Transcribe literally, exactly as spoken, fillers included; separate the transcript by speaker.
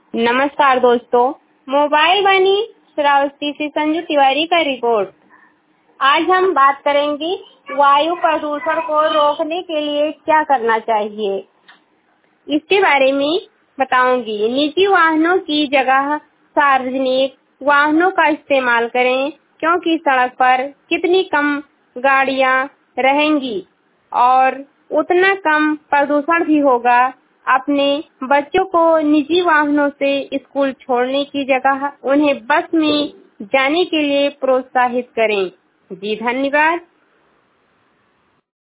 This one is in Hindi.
Speaker 1: नमस्कार दोस्तों, मोबाइल वाणी श्रावस्ती से संजू तिवारी का रिपोर्ट। आज हम बात करेंगे वायु प्रदूषण को रोकने के लिए क्या करना चाहिए, इसके बारे में बताऊंगी। निजी वाहनों की जगह सार्वजनिक वाहनों का इस्तेमाल करें, क्योंकि सड़क पर कितनी कम गाड़ियां रहेंगी और उतना कम प्रदूषण भी होगा। अपने बच्चों को निजी वाहनों से स्कूल छोड़ने की जगह उन्हें बस में जाने के लिए प्रोत्साहित करें। जी धन्यवाद।